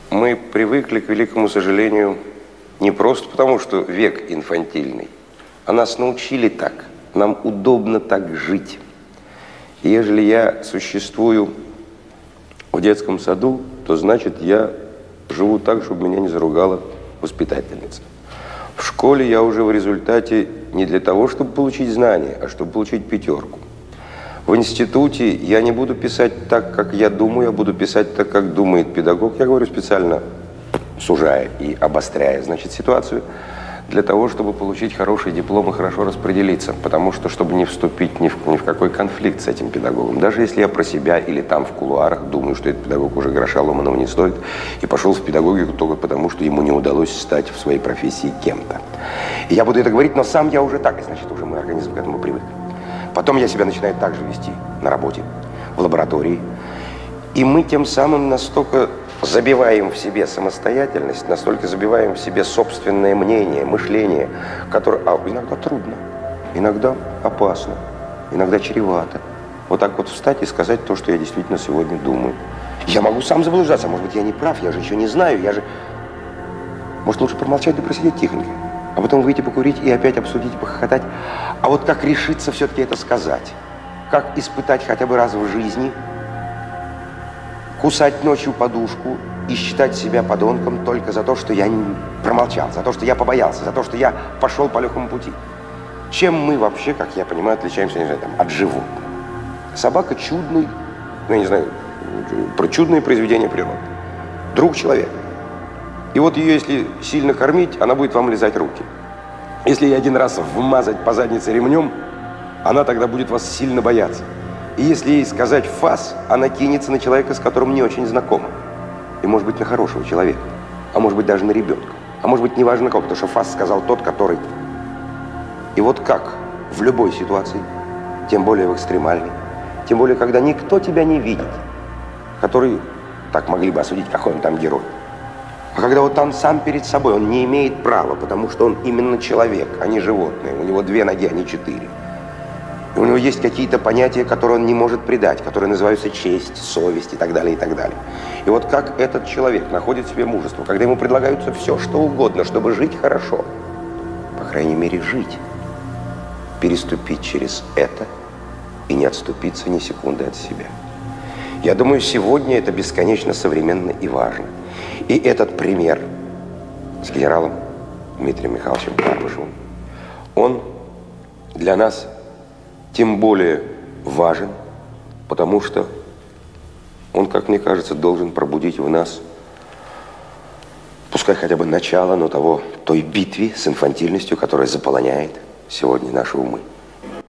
Мы привыкли, к великому сожалению, не просто потому, что век инфантильный, а нас научили так. Нам удобно так жить. И ежели я существую в детском саду, то значит, я живу так, чтобы меня не заругала воспитательница. В школе я уже в результате не для того, чтобы получить знания, а чтобы получить пятерку. В институте я не буду писать так, как я думаю, а буду писать так, как думает педагог. Я говорю специально, сужая и обостряя, значит, ситуацию, для того, чтобы получить хороший диплом и хорошо распределиться. Потому что, чтобы не вступить ни в какой конфликт с этим педагогом. Даже если я про себя или там в кулуарах думаю, что этот педагог уже гроша ломаного не стоит, и пошел в педагогику только потому, что ему не удалось стать в своей профессии кем-то. И я буду это говорить, но сам я уже так, и значит, уже мой организм к этому привык. Потом я себя начинаю так же вести на работе, в лаборатории. И мы тем самым настолько забиваем в себе самостоятельность, настолько забиваем в себе собственное мнение, мышление, которое иногда трудно, иногда опасно, иногда чревато. Вот так вот встать и сказать то, что я действительно сегодня думаю. Я могу сам заблуждаться, может быть, я не прав, я же еще не знаю, Может, лучше промолчать да просидеть тихонько, а потом выйти покурить и опять обсудить, похохотать. А вот как решиться все-таки это сказать? Как испытать хотя бы раз в жизни кусать ночью подушку и считать себя подонком только за то, что я не промолчал, за то, что я побоялся, за то, что я пошел по легкому пути. Чем мы вообще, как я понимаю, отличаемся, не знаю, там, от животных? Собака чудный, я не знаю, про чудные произведения природы. Друг человека. И вот ее, если сильно кормить, она будет вам лизать руки. Если ей один раз вмазать по заднице ремнем, она тогда будет вас сильно бояться. И если ей сказать «фас», она кинется на человека, с которым не очень знакома. И, может быть, на хорошего человека. А может быть, даже на ребенка. А может быть, неважно на кого, потому что «фас» сказал тот, который... И вот как в любой ситуации, тем более в экстремальной, тем более, когда никто тебя не видит, который, так могли бы осудить, какой он там герой. А когда вот он сам перед собой, он не имеет права, потому что он именно человек, а не животное. У него 2 ноги, а не 4. У него есть какие-то понятия, которые он не может предать, которые называются честь, совесть и так далее, и так далее. И вот как этот человек находит в себе мужество, когда ему предлагаются все, что угодно, чтобы жить хорошо, по крайней мере, жить, переступить через это и не отступиться ни секунды от себя. Я думаю, сегодня это бесконечно современно и важно. И этот пример с генералом Дмитрием Михайловичем Карбышевым, он для нас тем более важен, потому что он, как мне кажется, должен пробудить в нас, пускай хотя бы начало, но той битве с инфантильностью, которая заполоняет сегодня наши умы.